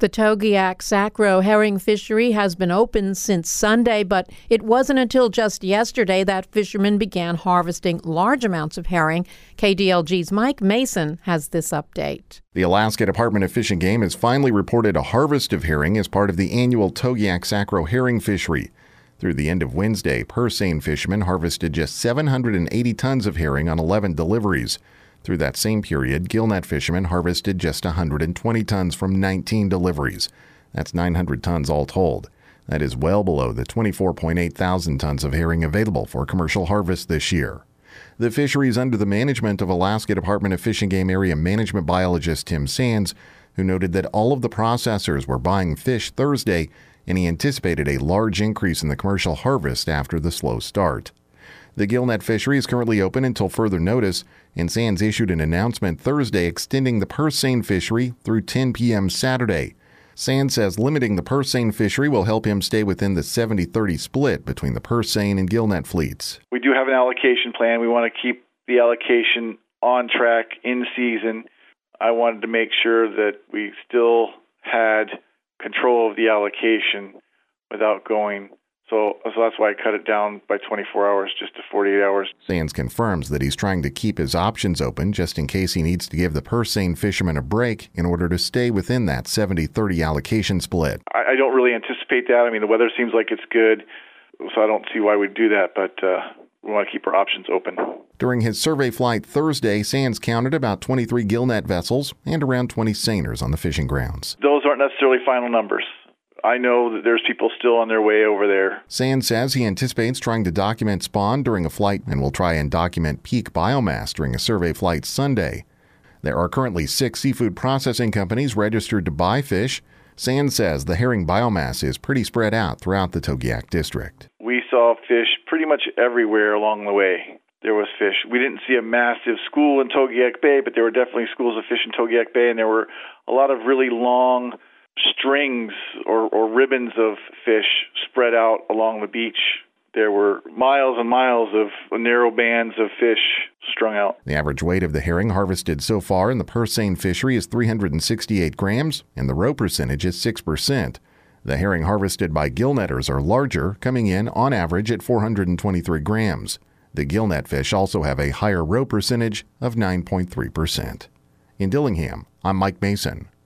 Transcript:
The Togiak-Sacro herring fishery has been open since Sunday, but it wasn't until just yesterday that fishermen began harvesting large amounts of herring. KDLG's Mike Mason has this update. The Alaska Department of Fish and Game has finally reported a harvest of herring as part of the annual Togiak-Sacro herring fishery. Through the end of Wednesday, purse seine fishermen harvested just 780 tons of herring on 11 deliveries. Through that same period, gillnet fishermen harvested just 120 tons from 19 deliveries. That's 900 tons all told. That is well below the 24.8 thousand tons of herring available for commercial harvest this year. The fishery is under the management of Alaska Department of Fish and Game Area Management Biologist Tim Sands, who noted that all of the processors were buying fish Thursday, and he anticipated a large increase in the commercial harvest after the slow start. The gillnet fishery is currently open until further notice, and Sands issued an announcement Thursday extending the purse seine fishery through 10 p.m. Saturday. Sands says limiting the purse seine fishery will help him stay within the 70-30 split between the purse seine and gillnet fleets. We do have an allocation plan. We want to keep the allocation on track in season. I wanted to make sure that we still had control of the allocation without going. So that's why I cut it down by 24 hours, just to 48 hours. Sands confirms that he's trying to keep his options open just in case he needs to give the purse seine fishermen a break in order to stay within that 70-30 allocation split. I don't really anticipate that. I mean, the weather seems like it's good, so I don't see why we'd do that, but we want to keep our options open. During his survey flight Thursday, Sands counted about 23 gillnet vessels and around 20 seiners on the fishing grounds. Those aren't necessarily final numbers. I know that there's people still on their way over there. Sands says he anticipates trying to document spawn during a flight and will try and document peak biomass during a survey flight Sunday. There are currently 6 seafood processing companies registered to buy fish. Sands says the herring biomass is pretty spread out throughout the Togiak district. We saw fish pretty much everywhere along the way. There was fish. We didn't see a massive school in Togiak Bay, but there were definitely schools of fish in Togiak Bay, and there were a lot of really long strings or ribbons of fish spread out along the beach. There were miles and miles of narrow bands of fish strung out. The average weight of the herring harvested so far in the purse seine fishery is 368 grams, and the roe percentage is 6%. The herring harvested by gillnetters are larger, coming in on average at 423 grams. The gillnet fish also have a higher roe percentage of 9.3%. In Dillingham, I'm Mike Mason,